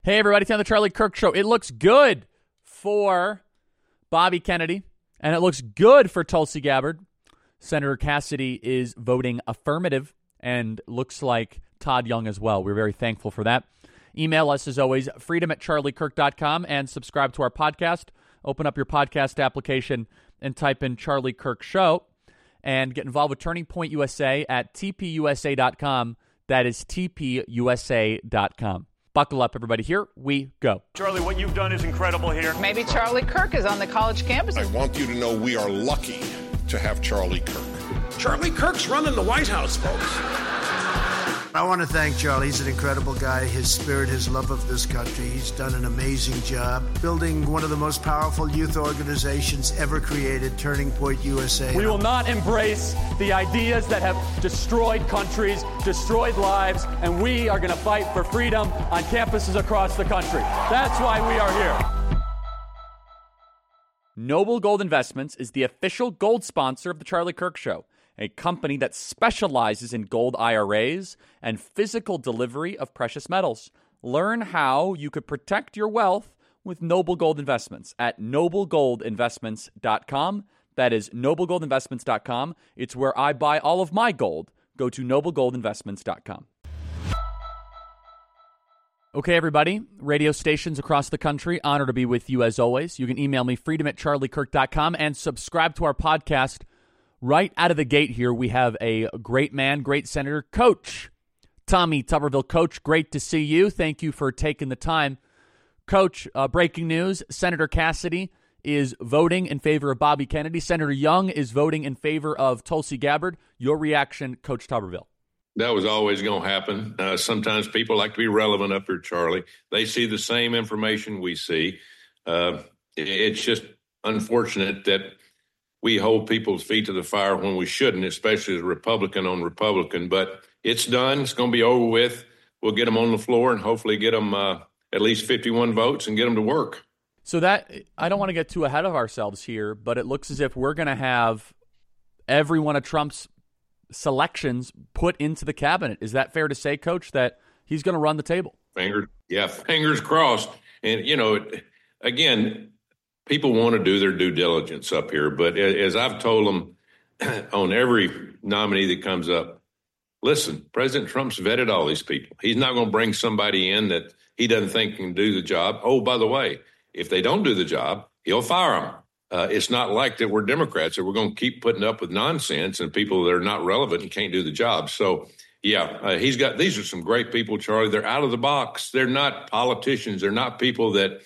Hey, everybody, it's on the Charlie Kirk Show. It looks good for Bobby Kennedy, and it looks good for Tulsi Gabbard. Senator Cassidy is voting affirmative, and looks like Todd Young as well. We're very thankful for that. Email us, as always, freedom@charliekirk.com, and subscribe to our podcast. Open up your podcast application and type in Charlie Kirk Show, and get involved with Turning Point USA at tpusa.com. That is tpusa.com. Buckle up, everybody. Here we go. Charlie, what you've done is incredible here. Maybe Charlie Kirk is on the college campus. I want you to know we are lucky to have Charlie Kirk. Charlie Kirk's running the White House, folks. I want to thank Charlie. He's an incredible guy. His spirit, his love of this country. He's done an amazing job building one of the most powerful youth organizations ever created, Turning Point USA. We will not embrace the ideas that have destroyed countries, destroyed lives, and we are going to fight for freedom on campuses across the country. That's why we are here. Noble Gold Investments is the official gold sponsor of the Charlie Kirk Show, a company that specializes in gold IRAs and physical delivery of precious metals. Learn how you could protect your wealth with Noble Gold Investments at noblegoldinvestments.com. That is noblegoldinvestments.com. It's where I buy all of my gold. Go to noblegoldinvestments.com. Okay, everybody, radio stations across the country, honor to be with you as always. You can email me, freedom@charliekirk.com, and subscribe to our podcast. Right out of the gate here, we have a great man, great senator, Coach Tommy Tuberville. Coach, great to see you. Thank you for taking the time. Coach, breaking news, Senator Cassidy is voting in favor of Bobby Kennedy. Senator Young is voting in favor of Tulsi Gabbard. Your reaction, Coach Tuberville? That was always going to happen. Sometimes people like to be relevant up here, Charlie. They see the same information we see. It's just unfortunate that we hold people's feet to the fire when we shouldn't, especially as Republican on Republican. But it's done. It's going to be over with. We'll get them on the floor and hopefully get them at least 51 votes and get them to work. So that, I don't want to get too ahead of ourselves here, but it looks as if we're going to have every one of Trump's selections put into the cabinet. Is that fair to say, Coach, that he's going to run the table? Fingers crossed. And, again, people want to do their due diligence up here. But as I've told them on every nominee that comes up, listen, President Trump's vetted all these people. He's not going to bring somebody in that he doesn't think can do the job. Oh, by the way, if they don't do the job, he'll fire them. It's not like that we're Democrats, that we're going to keep putting up with nonsense and people that are not relevant and can't do the job. So, these are some great people, Charlie. They're out of the box. They're not politicians. They're not people that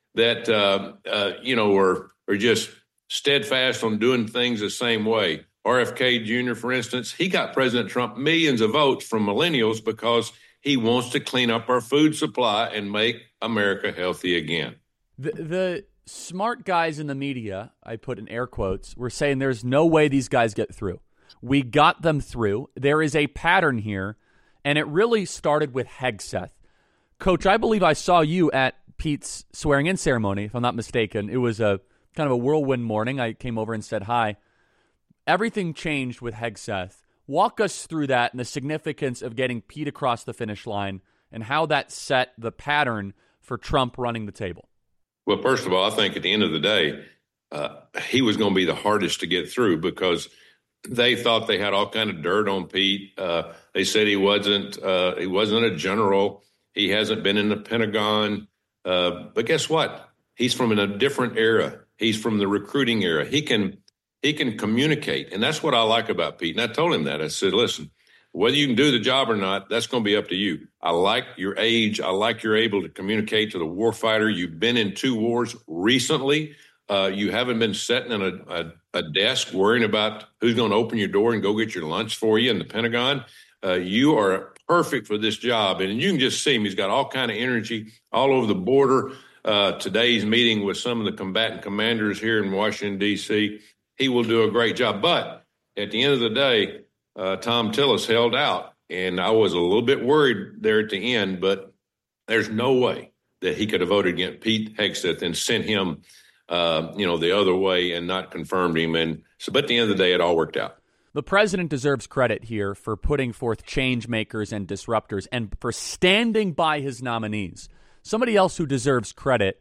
are just steadfast on doing things the same way. RFK Jr., for instance, he got President Trump millions of votes from millennials because he wants to clean up our food supply and make America healthy again. The smart guys in the media, I put in air quotes, were saying there's no way these guys get through. We got them through. There is a pattern here, and it really started with Hegseth. Coach, I believe I saw you at Pete's swearing-in ceremony, if I'm not mistaken. It was a kind of a whirlwind morning. I came over and said hi. Everything changed with Hegseth. Walk us through that and the significance of getting Pete across the finish line and how that set the pattern for Trump running the table. Well, first of all, I think at the end of the day, he was going to be the hardest to get through because they thought they had all kind of dirt on Pete. They said he wasn't a general. He hasn't been in the Pentagon. But guess what? He's from a different era. He's from the recruiting era. He can communicate, and that's what I like about Pete. And I told him that. I said, listen, whether you can do the job or not, that's going to be up to you. I like your age. I like you're able to communicate to the warfighter. You've been in 2 wars recently. You haven't been sitting in a desk worrying about who's going to open your door and go get your lunch for you in the Pentagon. You are perfect for this job. And you can just see him. He's got all kind of energy all over the border. Today's meeting with some of the combatant commanders here in Washington, D.C., he will do a great job. But at the end of the day, Tom Tillis held out, and I was a little bit worried there at the end, but there's no way that he could have voted against Pete Hegseth and sent him, the other way and not confirmed him. And so, but at the end of the day, it all worked out. The president deserves credit here for putting forth change makers and disruptors and for standing by his nominees. Somebody else who deserves credit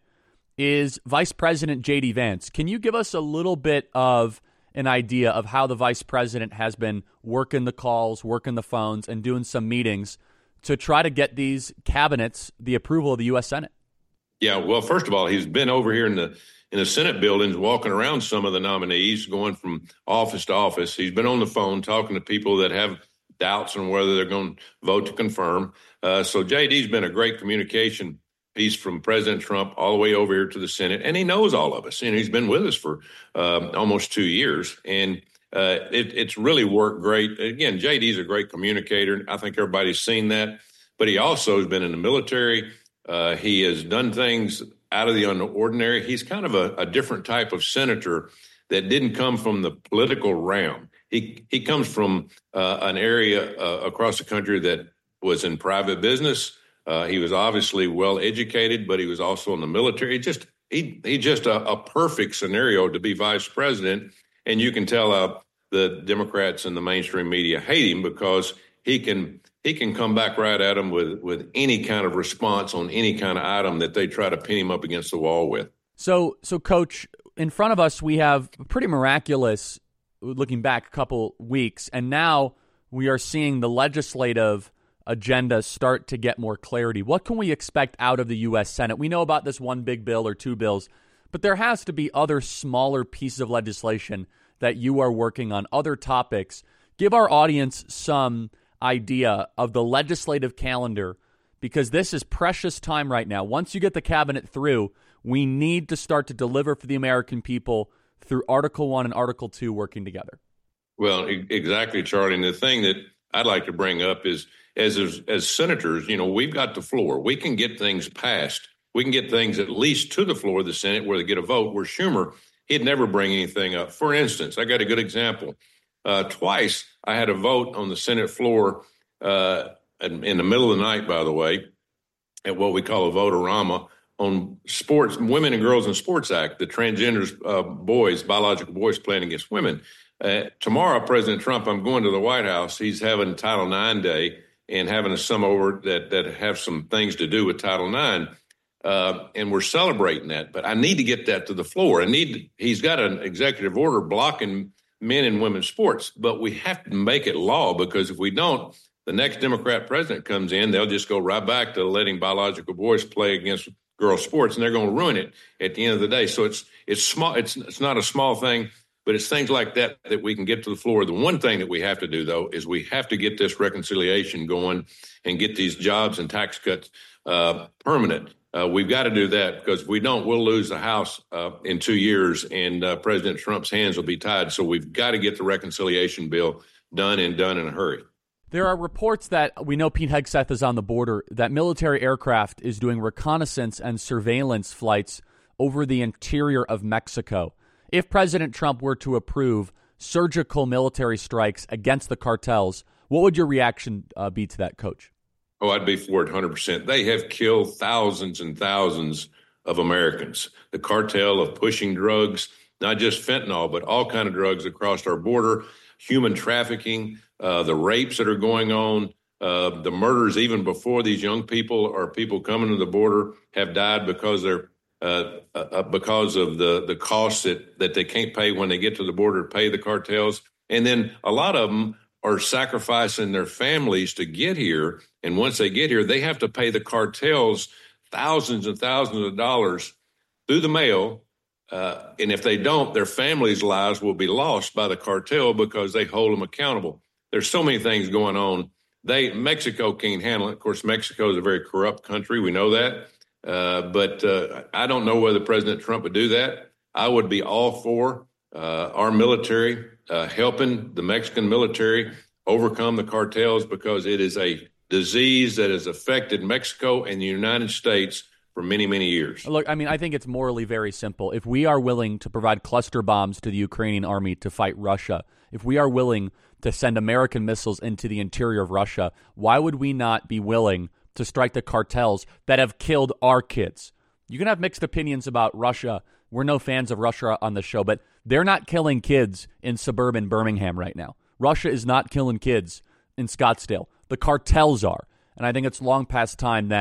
is Vice President J.D. Vance. Can you give us a little bit of an idea of how the vice president has been working the calls, working the phones, and doing some meetings to try to get these cabinets the approval of the U.S. Senate? Yeah, well, first of all, he's been over here in the Senate buildings, walking around some of the nominees, going from office to office. He's been on the phone talking to people that have doubts on whether they're going to vote to confirm. So JD's been a great communication piece from President Trump all the way over here to the Senate, and he knows all of us. And he's been with us for almost 2 years, and it's really worked great. Again, JD's a great communicator. I think everybody's seen that, but he also has been in the military. He has done things out of the ordinary. He's kind of a different type of senator that didn't come from the political realm. He comes from an area across the country that was in private business. He was obviously well educated, but he was also in the military. He just a perfect scenario to be vice president. And you can tell the Democrats and the mainstream media hate him because he can come back right at them with any kind of response on any kind of item that they try to pin him up against the wall with. So Coach, in front of us, we have a pretty miraculous, looking back a couple weeks, and now we are seeing the legislative agenda start to get more clarity. What can we expect out of the U.S. Senate? We know about this one big bill or two bills, but there has to be other smaller pieces of legislation that you are working on, other topics. Give our audience some idea of the legislative calendar, because this is precious time right now. Once you get the cabinet through, we need to start to deliver for the American people through Article 1 and Article 2 working together. Well, exactly, Charlie. And the thing that I'd like to bring up is, as senators, we've got the floor. We can get things passed. We can get things at least to the floor of the Senate where they get a vote, where Schumer, he'd never bring anything up. For instance, I got a good example. Twice I had a vote on the Senate floor in the middle of the night, by the way, at what we call a vote-a-rama on sports, Women and Girls in Sports Act, the transgenders boys, biological boys playing against women. Tomorrow, President Trump, I'm going to the White House. He's having Title IX Day and having some over that have some things to do with Title IX. And we're celebrating that. But I need to get that to the floor. He's got an executive order blocking men and women's sports, but we have to make it law, because if we don't, the next Democrat president comes in, they'll just go right back to letting biological boys play against girls' sports, and they're going to ruin it at the end of the day. So it's small. It's not a small thing, but it's things like that we can get to the floor. The one thing that we have to do, though, is we have to get this reconciliation going and get these jobs and tax cuts permanent. We've got to do that, because if we don't, we'll lose the House in 2 years, and President Trump's hands will be tied. So we've got to get the reconciliation bill done in a hurry. There are reports that we know Pete Hegseth is on the border, that military aircraft is doing reconnaissance and surveillance flights over the interior of Mexico. If President Trump were to approve surgical military strikes against the cartels, what would your reaction be to that, Coach? Oh, I'd be for it 100%. They have killed thousands and thousands of Americans. The cartel of pushing drugs, not just fentanyl, but all kind of drugs across our border, human trafficking, the rapes that are going on, the murders even before these young people or people coming to the border have died because they're because of the costs that they can't pay when they get to the border to pay the cartels. And then a lot of them are sacrificing their families to get here. And once they get here, they have to pay the cartels thousands and thousands of dollars through the mail. And if they don't, their families' lives will be lost by the cartel because they hold them accountable. There's so many things going on. Mexico can't handle it. Of course, Mexico is a very corrupt country. We know that. But I don't know whether President Trump would do that. I would be all for our military helping the Mexican military overcome the cartels, because it is a disease that has affected Mexico and the United States for many, many years. Look, I mean, I think it's morally very simple. If we are willing to provide cluster bombs to the Ukrainian army to fight Russia, if we are willing to send American missiles into the interior of Russia, why would we not be willing to strike the cartels that have killed our kids? You can have mixed opinions about Russia. We're no fans of Russia on the show, but they're not killing kids in suburban Birmingham right now. Russia is not killing kids in Scottsdale. The cartels are. And I think it's long past time that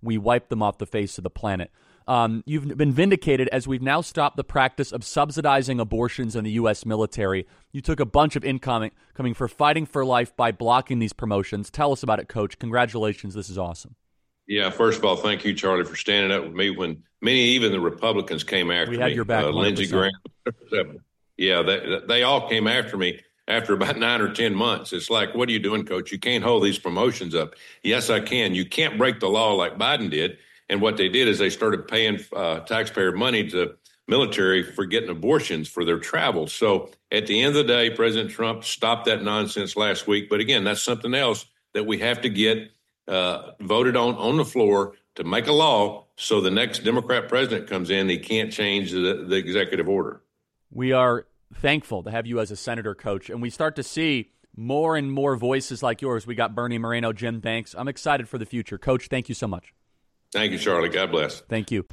we wipe them off the face of the planet. You've been vindicated as we've now stopped the practice of subsidizing abortions in the U.S. military. You took a bunch of income coming for Fighting for Life by blocking these promotions. Tell us about it, Coach. Congratulations. This is awesome. Yeah, first of all, thank you, Charlie, for standing up with me when many, even the Republicans, came after me. We had your back. Lindsey Graham. Yeah, they all came after me after about 9 or 10 months. It's like, what are you doing, Coach? You can't hold these promotions up. Yes, I can. You can't break the law like Biden did. And what they did is they started paying taxpayer money to military for getting abortions for their travel. So at the end of the day, President Trump stopped that nonsense last week. But again, that's something else that we have to get voted on the floor to make a law so the next Democrat president comes in, he can't change the executive order. We are thankful to have you as a senator, Coach, and we start to see more and more voices like yours. We got Bernie Moreno, Jim Banks. I'm excited for the future. Coach, thank you so much. Thank you, Charlie. God bless. Thank you.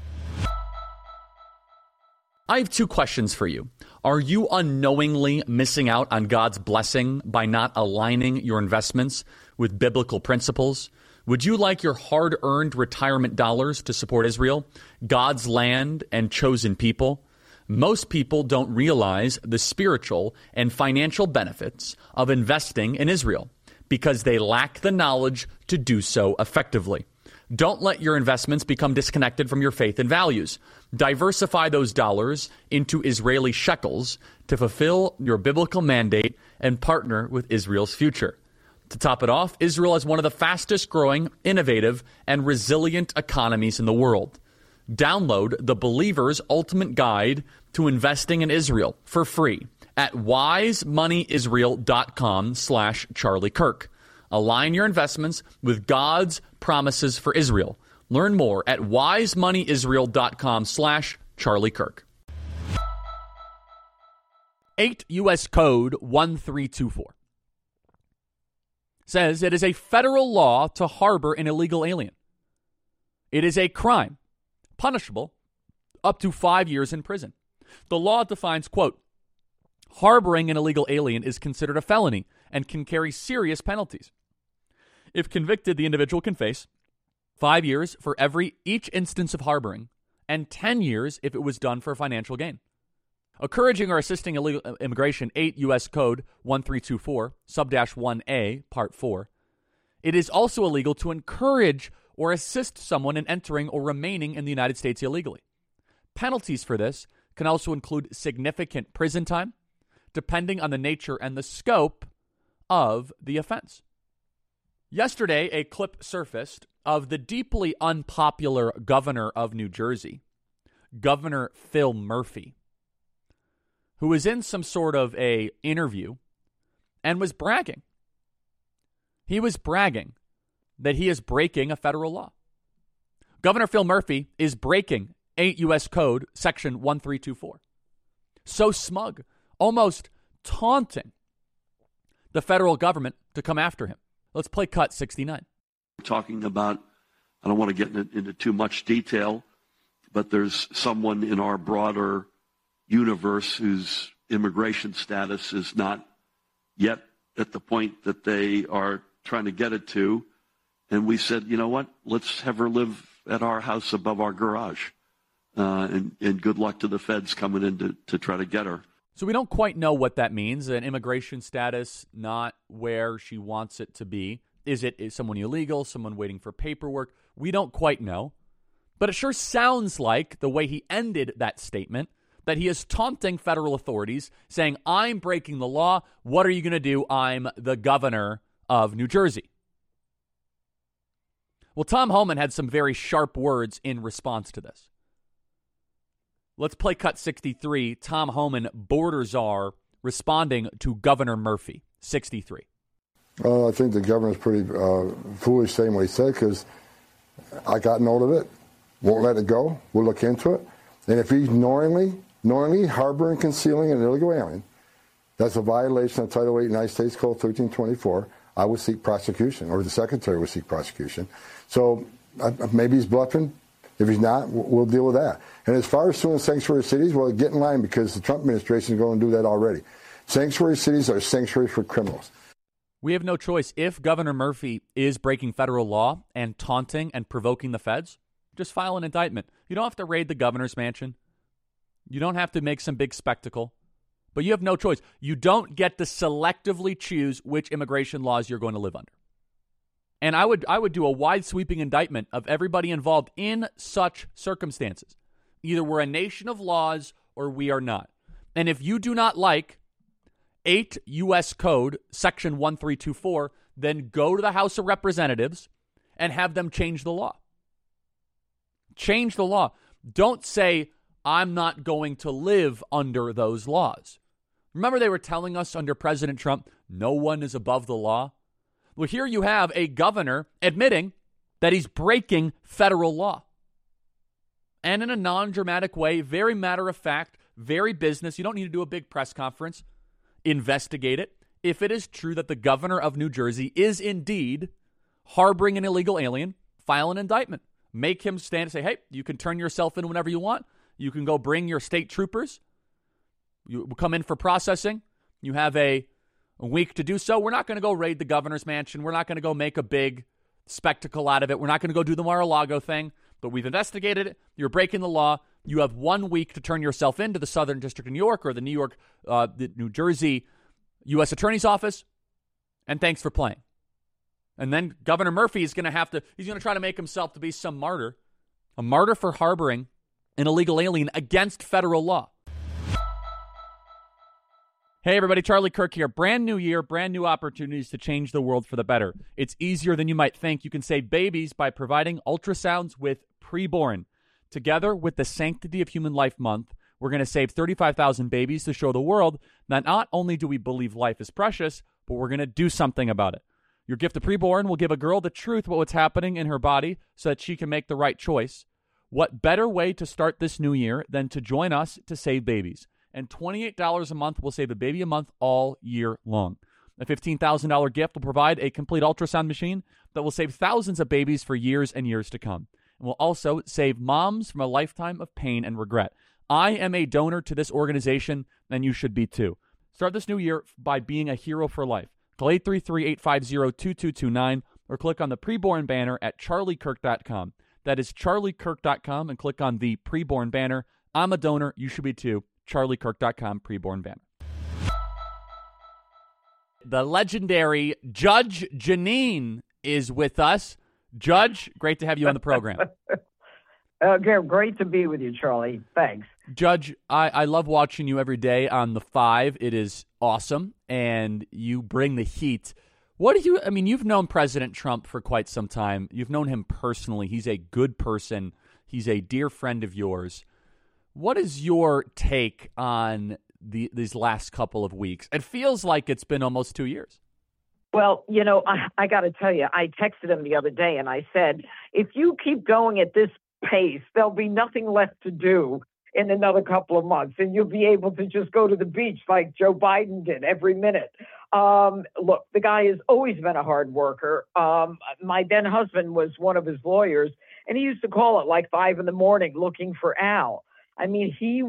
I have 2 questions for you. Are you unknowingly missing out on God's blessing by not aligning your investments with biblical principles? Would you like your hard-earned retirement dollars to support Israel, God's land, and chosen people? Most people don't realize the spiritual and financial benefits of investing in Israel because they lack the knowledge to do so effectively. Don't let your investments become disconnected from your faith and values. Diversify those dollars into Israeli shekels to fulfill your biblical mandate and partner with Israel's future. To top it off, Israel is one of the fastest growing, innovative, and resilient economies in the world. Download the Believer's Ultimate Guide to Investing in Israel for free at wisemoneyisrael.com/Charlie Kirk. Align your investments with God's promises for Israel. Learn more at wisemoneyisrael.com/Charlie Kirk. 8 U.S. Code 1324 says it is a federal law to harbor an illegal alien. It is a crime, punishable up to 5 years in prison. The law defines, quote, harboring an illegal alien is considered a felony and can carry serious penalties. If convicted, the individual can face 5 years for each instance of harboring and 10 years if it was done for financial gain. Encouraging or assisting illegal immigration, 8 U.S. Code 1324, sub-1A, Part 4. It is also illegal to encourage or assist someone in entering or remaining in the United States illegally. Penalties for this can also include significant prison time, depending on the nature and the scope of the offense. Yesterday, a clip surfaced of the deeply unpopular governor of New Jersey, Governor Phil Murphy, who was in some sort of a interview and was bragging. He was bragging that he is breaking a federal law. Governor Phil Murphy is breaking 8 U.S. Code Section 1324. So smug, almost taunting the federal government to come after him. Let's play cut 69. We're talking about, I don't want to get into too much detail, but there's someone in our broader universe whose immigration status is not yet at the point that they are trying to get it to. And we said, you know what, let's have her live at our house above our garage. And good luck to the feds coming in to try to get her. So we don't quite know what that means. An immigration status not where she wants it to be. Is someone illegal, someone waiting for paperwork? We don't quite know. But it sure sounds like the way he ended that statement that he is taunting federal authorities, saying, I'm breaking the law. What are you going to do? I'm the governor of New Jersey. Well, Tom Homan had some very sharp words in response to this. Let's play cut 63. Tom Homan, border czar, responding to Governor Murphy. 63. I think the governor's pretty foolish saying what he said because I got note of it. Won't let it go. We'll look into it. And if he's knowingly harboring, concealing an illegal alien, that's a violation of Title 8 United States Code 1324. I would seek prosecution, or the secretary would seek prosecution. So maybe he's bluffing. If he's not, we'll deal with that. And as far as suing sanctuary cities, well, get in line because the Trump administration is going to do that already. Sanctuary cities are sanctuaries for criminals. We have no choice. If Governor Murphy is breaking federal law and taunting and provoking the feds, just file an indictment. You don't have to raid the governor's mansion. You don't have to make some big spectacle. But you have no choice. You don't get to selectively choose which immigration laws you're going to live under. And I would do a wide sweeping indictment of everybody involved in such circumstances. Either we're a nation of laws or we are not. And if you do not like 8 U.S. Code, Section 1324, then go to the House of Representatives and have them change the law. Change the law. Don't say, I'm not going to live under those laws. Remember they were telling us under President Trump, no one is above the law? Well, here you have a governor admitting that he's breaking federal law. And in a non-dramatic way, very matter of fact, very business. You don't need to do a big press conference. Investigate it. If it is true that the governor of New Jersey is indeed harboring an illegal alien, file an indictment. Make him stand and say, hey, you can turn yourself in whenever you want. You can go bring your state troopers. You come in for processing. You have a week to do so. We're not going to go raid the governor's mansion. We're not going to go make a big spectacle out of it. We're not going to go do the Mar-a-Lago thing. But we've investigated it. You're breaking the law. You have 1 week to turn yourself into the Southern District of New York or the New Jersey U.S. Attorney's Office. And thanks for playing. And then Governor Murphy is going to he's going to try to make himself to be some martyr. A martyr for harboring an illegal alien against federal law. Hey, everybody, Charlie Kirk here. Brand new year, brand new opportunities to change the world for the better. It's easier than you might think. You can save babies by providing ultrasounds with Preborn. Together with the Sanctity of Human Life Month, we're going to save 35,000 babies to show the world that not only do we believe life is precious, but we're going to do something about it. Your gift of Preborn will give a girl the truth about what's happening in her body so that she can make the right choice. What better way to start this new year than to join us to save babies? And $28 a month will save a baby a month all year long. A $15,000 gift will provide a complete ultrasound machine that will save thousands of babies for years and years to come. And will also save moms from a lifetime of pain and regret. I am a donor to this organization, and you should be too. Start this new year by being a hero for life. Call 833-850-2229 or click on the Preborn banner at charliekirk.com. That is charliekirk.com and click on the Preborn banner. I'm a donor. You should be too. charliekirk.com Preborn banner. The legendary Judge Jeanine is with us. Judge, great to have you on the program. Great to be with you, Charlie. Thanks. Judge, I love watching you every day on The Five. It is awesome, and you bring the heat. You've known President Trump for quite some time. You've known him personally. He's a good person. He's a dear friend of yours. What is your take on these last couple of weeks? It feels like it's been almost 2 years. Well, I got to tell you, I texted him the other day and I said, if you keep going at this pace, there'll be nothing left to do in another couple of months, and you'll be able to just go to the beach like Joe Biden did every minute. Look, the guy has always been a hard worker. My then husband was one of his lawyers, and he used to call at like 5 a.m. looking for Al. I mean, he's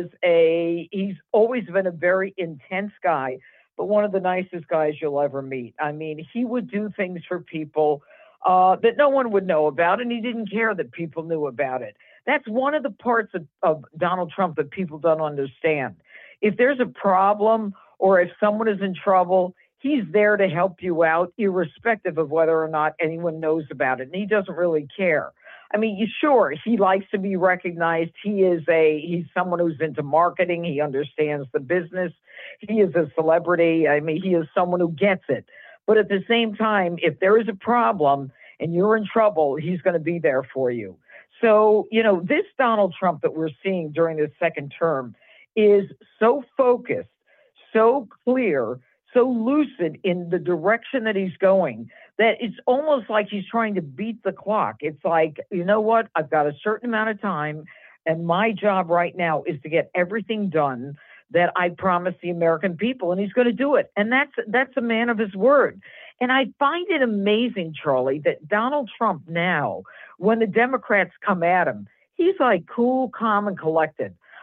always been a very intense guy, but one of the nicest guys you'll ever meet. I mean, he would do things for people that no one would know about, and he didn't care that people knew about it. That's one of the parts of Donald Trump that people don't understand. If there's a problem or if someone is in trouble, he's there to help you out, irrespective of whether or not anyone knows about it, and he doesn't really care. I mean, sure, he likes to be recognized. He's someone who's into marketing. He understands the business. He is a celebrity. I mean, he is someone who gets it. But at the same time, if there is a problem and you're in trouble, he's going to be there for you. So, this Donald Trump that we're seeing during this second term is so focused, so clear, so lucid in the direction that he's going that it's almost like he's trying to beat the clock. It's like, you know what? I've got a certain amount of time, and my job right now is to get everything done that I promised the American people, and he's going to do it. And that's a man of his word. And I find it amazing, Charlie, that Donald Trump now, when the Democrats come at him, he's like cool, calm, and collected.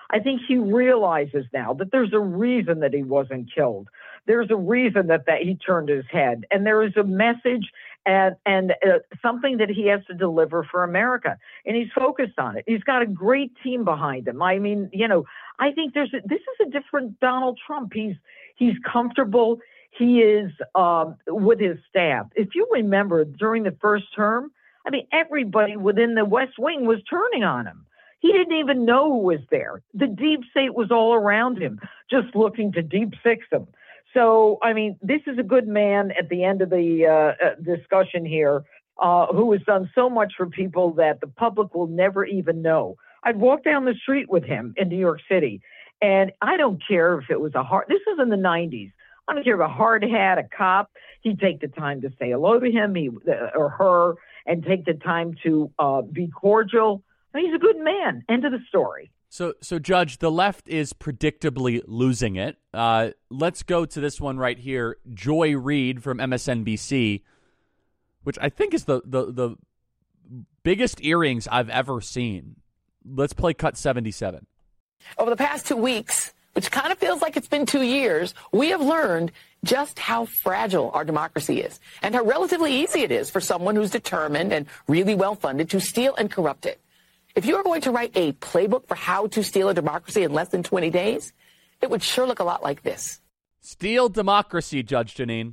I think he realizes now that there's a reason that he wasn't killed. There's a reason that he turned his head. And there is a message and something that he has to deliver for America. And he's focused on it. He's got a great team behind him. I mean, I think this is a different Donald Trump. He's comfortable. He is with his staff. If you remember, during the first term, I mean, everybody within the West Wing was turning on him. He didn't even know who was there. The deep state was all around him, just looking to deep six him. So, I mean, this is a good man at the end of the discussion here who has done so much for people that the public will never even know. I'd walk down the street with him in New York City, and I don't care if it was this was in the 90s. I don't care if a hard hat, a cop, he'd take the time to say hello to him or her and take the time to be cordial. I mean, he's a good man. End of the story. So, Judge, the left is predictably losing it. Let's go to this one right here. Joy Reid from MSNBC, which I think is the biggest earrings I've ever seen. Let's play cut 77. Over the past 2 weeks, which kind of feels like it's been 2 years, we have learned just how fragile our democracy is and how relatively easy it is for someone who's determined and really well-funded to steal and corrupt it. If you were going to write a playbook for how to steal a democracy in less than 20 days, it would sure look a lot like this. Steal democracy, Judge Jeanine.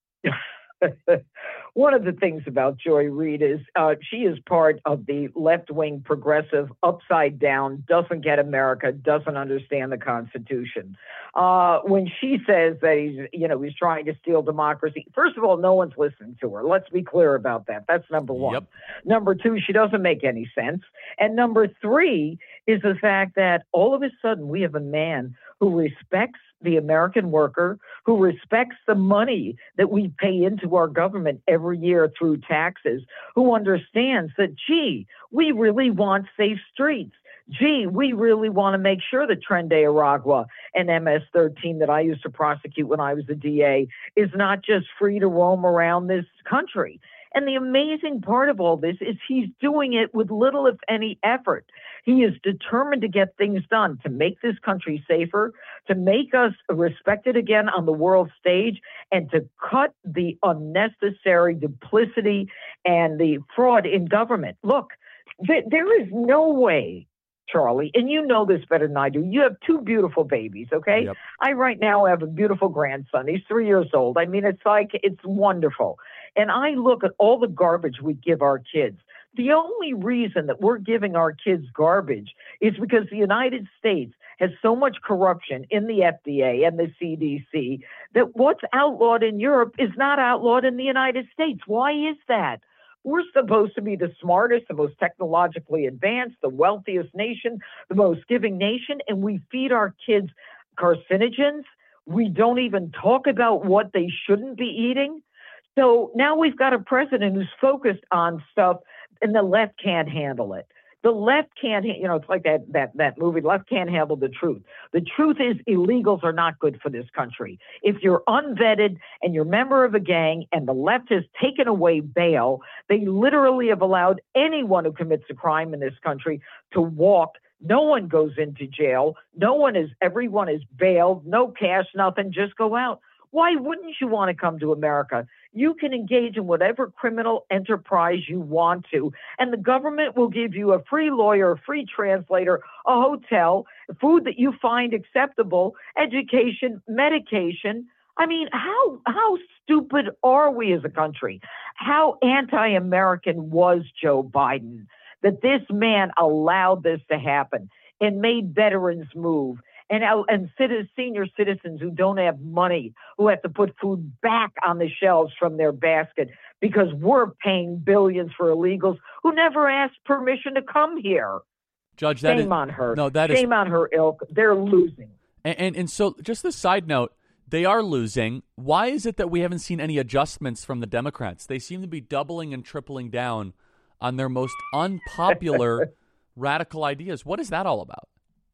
One of the things about Joy Reid is she is part of the left-wing progressive upside down, doesn't get America, doesn't understand the Constitution. When she says that he's trying to steal democracy, first of all, no one's listening to her. Let's be clear about that. That's number one. Yep. Number two, she doesn't make any sense. And number three is the fact that all of a sudden we have a man who respects the American worker, who respects the money that we pay into our government every year through taxes, who understands that, gee, we really want safe streets. Gee, we really want to make sure that Tren de Aragua and MS-13 that I used to prosecute when I was a DA is not just free to roam around this country. And the amazing part of all this is he's doing it with little, if any, effort. He is determined to get things done, to make this country safer, to make us respected again on the world stage, and to cut the unnecessary duplicity and the fraud in government. Look, there is no way, Charlie, and you know this better than I do. You have two beautiful babies, okay? Yep. I right now have a beautiful grandson. He's 3 years old. I mean, it's wonderful. And I look at all the garbage we give our kids. The only reason that we're giving our kids garbage is because the United States has so much corruption in the FDA and the CDC that what's outlawed in Europe is not outlawed in the United States. Why is that? We're supposed to be the smartest, the most technologically advanced, the wealthiest nation, the most giving nation, and we feed our kids carcinogens. We don't even talk about what they shouldn't be eating. So now we've got a president who's focused on stuff, and the left can't handle it. The left can't, it's like that movie, Left Can't Handle the Truth. The truth is illegals are not good for this country. If you're unvetted and you're a member of a gang and the left has taken away bail, they literally have allowed anyone who commits a crime in this country to walk. No one goes into jail. Everyone is bailed, no cash, nothing, just go out. Why wouldn't you want to come to America? You can engage in whatever criminal enterprise you want to, and the government will give you a free lawyer, a free translator, a hotel, food that you find acceptable, education, medication. I mean, how stupid are we as a country? How anti-American was Joe Biden that this man allowed this to happen and made veterans move? And senior citizens who don't have money, who have to put food back on the shelves from their basket because we're paying billions for illegals who never asked permission to come here. Judge, shame on her. No, shame on her ilk. They're losing. And so just a side note, they are losing. Why is it that we haven't seen any adjustments from the Democrats? They seem to be doubling and tripling down on their most unpopular radical ideas. What is that all about?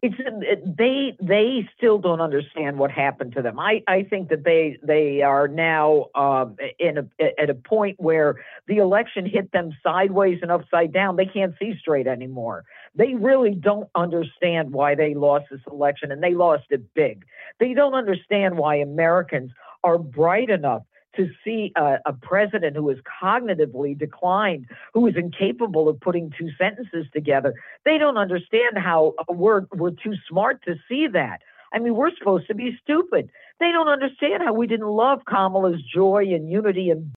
They still don't understand what happened to them. I think that they are now at a point where the election hit them sideways and upside down. They can't see straight anymore. They really don't understand why they lost this election, and they lost it big. They don't understand why Americans are bright enough to see a president who is cognitively declined, who is incapable of putting two sentences together. They don't understand how we're too smart to see that. I mean, we're supposed to be stupid. They don't understand how we didn't love Kamala's joy and unity and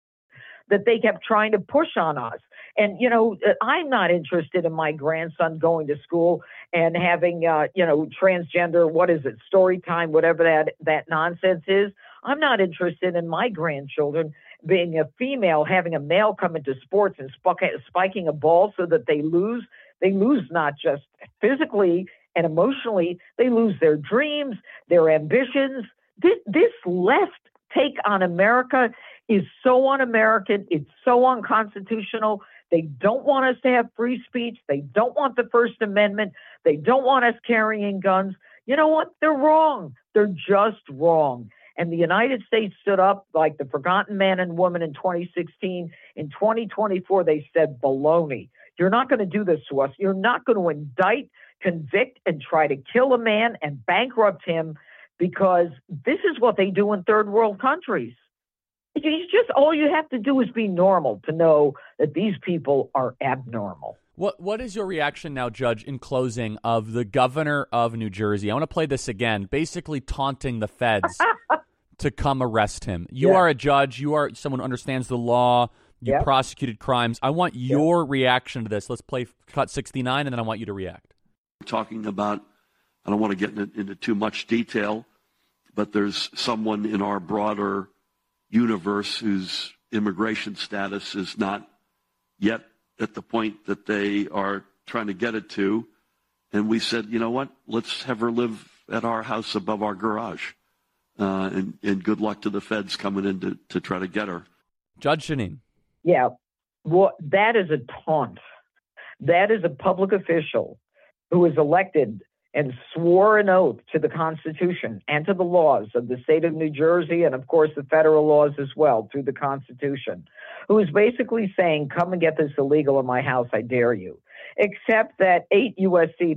that they kept trying to push on us. And, you know, I'm not interested in my grandson going to school and having, transgender, what is it, story time, whatever that nonsense is. I'm not interested in my grandchildren being a female, having a male come into sports and spiking a ball so that they lose. They lose not just physically and emotionally, they lose their dreams, their ambitions. This left take on America is so un-American. It's so unconstitutional. They don't want us to have free speech. They don't want the First Amendment. They don't want us carrying guns. You know what? They're wrong. They're just wrong. And the United States stood up like the forgotten man and woman in 2016. In 2024, they said, baloney. You're not going to do this to us. You're not going to indict, convict, and try to kill a man and bankrupt him, because this is what they do in third world countries. It's just all you have to do is be normal to know that these people are abnormal. What is your reaction now, Judge, in closing, of the governor of New Jersey? I want to play this again, basically taunting the feds to come arrest him. You are a judge. You are someone who understands the law. You prosecuted crimes. I want your reaction to this. Let's play cut 69, and then I want you to react. Talking about, I don't want to get into too much detail, but there's someone in our broader universe whose immigration status is not yet at the point that they are trying to get it to. And we said, you know what, let's have her live at our house above our garage. And good luck to the feds coming in to try to get her. Judge Jeanine. Yeah, well, that is a taunt. That is a public official who is elected and swore an oath to the Constitution and to the laws of the state of New Jersey, and of course the federal laws as well through the Constitution, who is basically saying, come and get this illegal in my house, I dare you. Except that 8 U.S.C.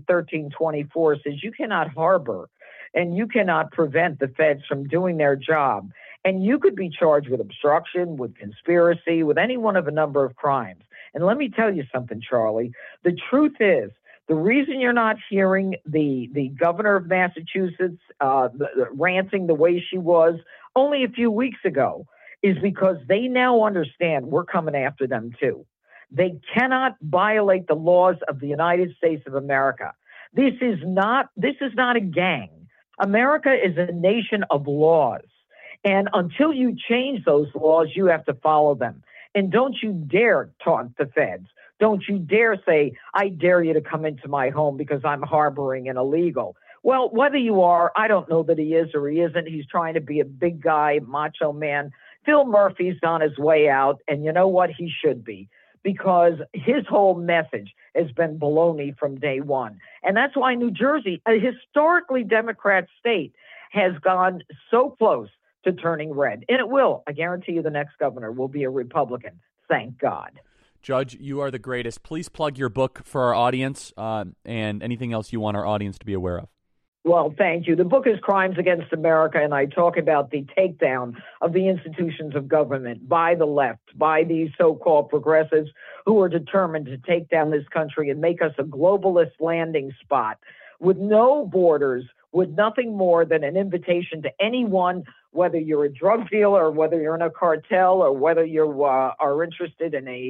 1324 says you cannot harbor and you cannot prevent the feds from doing their job. And you could be charged with obstruction, with conspiracy, with any one of a number of crimes. And let me tell you something, Charlie. The truth is, the reason you're not hearing the governor of Massachusetts ranting the way she was only a few weeks ago is because they now understand we're coming after them too. They cannot violate the laws of the United States of America. This is not a gang. America is a nation of laws. And until you change those laws, you have to follow them. And don't you dare taunt the feds. Don't you dare say, I dare you to come into my home because I'm harboring an illegal. Well, whether you are, I don't know that he is or he isn't. He's trying to be a big guy, macho man. Phil Murphy's on his way out. And you know what? He should be, because his whole message has been baloney from day one. And that's why New Jersey, a historically Democrat state, has gone so close to turning red. And it will. I guarantee you the next governor will be a Republican. Thank God. Judge, you are the greatest. Please plug your book for our audience and anything else you want our audience to be aware of. Well, thank you. The book is Crimes Against America, and I talk about the takedown of the institutions of government by the left, by these so-called progressives who are determined to take down this country and make us a globalist landing spot with no borders, with nothing more than an invitation to anyone, whether you're a drug dealer or whether you're in a cartel or whether you are interested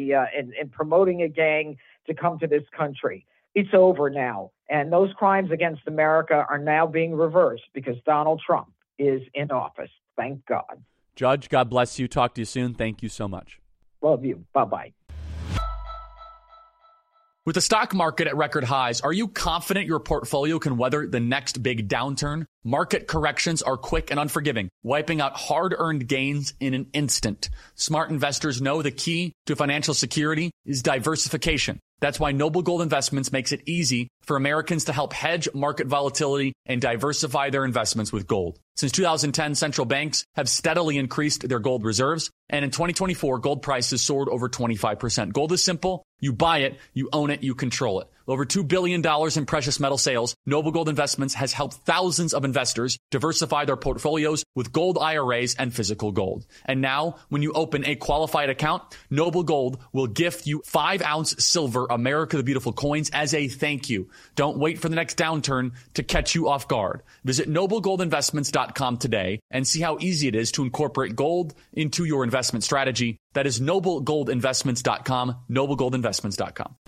in promoting a gang, to come to this country. It's over now. And those crimes against America are now being reversed because Donald Trump is in office. Thank God. Judge, God bless you. Talk to you soon. Thank you so much. Love you. Bye-bye. With the stock market at record highs, are you confident your portfolio can weather the next big downturn? Market corrections are quick and unforgiving, wiping out hard-earned gains in an instant. Smart investors know the key to financial security is diversification. That's why Noble Gold Investments makes it easy for Americans to help hedge market volatility and diversify their investments with gold. Since 2010, central banks have steadily increased their gold reserves, and in 2024, gold prices soared over 25%. Gold is simple. You buy it, you own it, you control it. Over $2 billion in precious metal sales, Noble Gold Investments has helped thousands of investors diversify their portfolios with gold IRAs and physical gold. And now, when you open a qualified account, Noble Gold will gift you 5-ounce silver America the Beautiful coins as a thank you. Don't wait for the next downturn to catch you off guard. Visit noblegoldinvestments.com today and see how easy it is to incorporate gold into your investment strategy. That is noblegoldinvestments.com, noblegoldinvestments.com.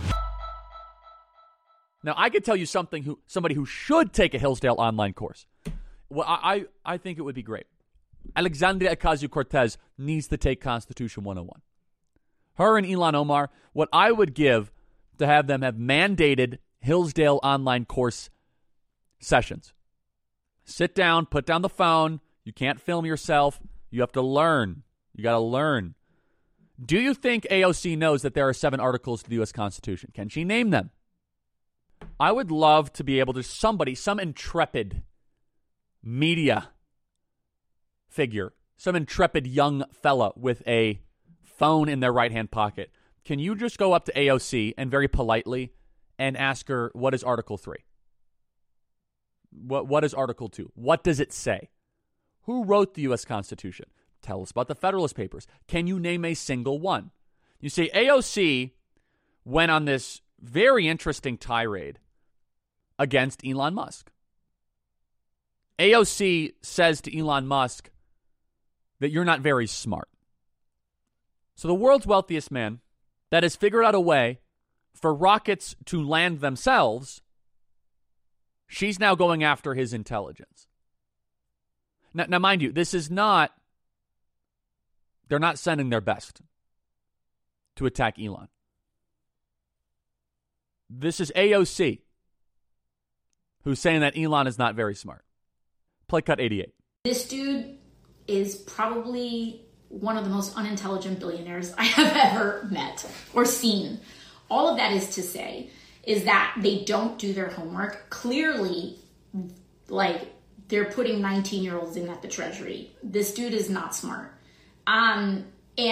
Now, I could tell you somebody who should take a Hillsdale online course. Well, I think it would be great. Alexandria Ocasio-Cortez needs to take Constitution 101. Her and Ilhan Omar, what I would give to have them have mandated Hillsdale online course sessions. Sit down, put down the phone. You can't film yourself. You have to learn. You got to learn. Do you think AOC knows that there are 7 articles to the U.S. Constitution? Can she name them? I would love to be able to, some intrepid media figure, some intrepid young fella with a phone in their right-hand pocket. Can you just go up to AOC and very politely and ask her, what is Article 3? What is Article 2? What does it say? Who wrote the U.S. Constitution? Tell us about the Federalist Papers. Can you name a single one? You see, AOC went on this very interesting tirade against Elon Musk. AOC says to Elon Musk that you're not very smart. So the world's wealthiest man that has figured out a way for rockets to land themselves, she's now going after his intelligence. Now, mind you, this is not, they're not sending their best to attack Elon. This is AOC who's saying that Elon is not very smart. Play cut 88. This dude is probably one of the most unintelligent billionaires I have ever met or seen. All of that is to say is that they don't do their homework. Clearly, like, they're putting 19-year-olds in at the Treasury. This dude is not smart. And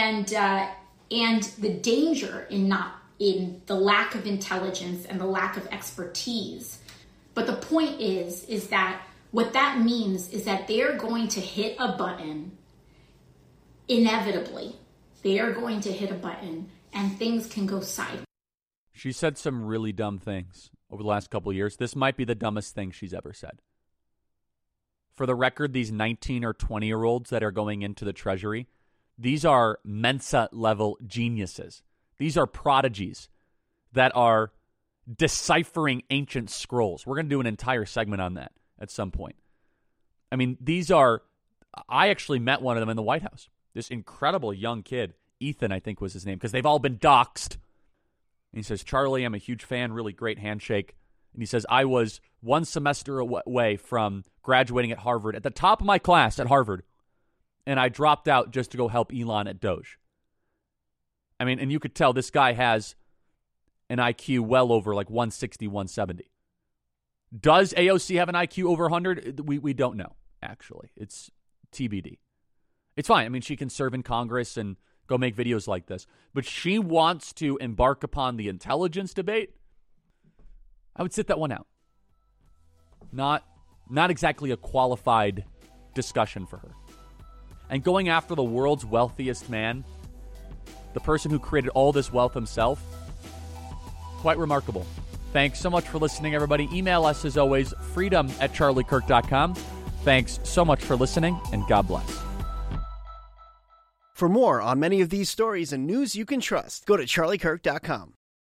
the danger in the lack of intelligence and the lack of expertise. But the point is that what that means is that they're going to hit a button inevitably. They are going to hit a button and things can go sideways. She said some really dumb things over the last couple of years. This might be the dumbest thing she's ever said. For the record, these 19 or 20-year-olds that are going into the Treasury, these are Mensa-level geniuses. These are prodigies that are deciphering ancient scrolls. We're going to do an entire segment on that at some point. I mean, I actually met one of them in the White House. This incredible young kid, Ethan, I think was his name, because they've all been doxxed. And he says, Charlie, I'm a huge fan, really great handshake. And he says, I was one semester away from graduating at Harvard, at the top of my class at Harvard, and I dropped out just to go help Elon at Doge. I mean, and you could tell this guy has an IQ well over like 160, 170. Does AOC have an IQ over 100? We don't know, actually. It's TBD. It's fine. I mean, she can serve in Congress and go make videos like this. But she wants to embark upon the intelligence debate. I would sit that one out. Not exactly a qualified discussion for her. And going after the world's wealthiest man, the person who created all this wealth himself, quite remarkable. Thanks so much for listening, everybody. Email us, as always, freedom@charliekirk.com. Thanks so much for listening, and God bless. For more on many of these stories and news you can trust, go to charliekirk.com.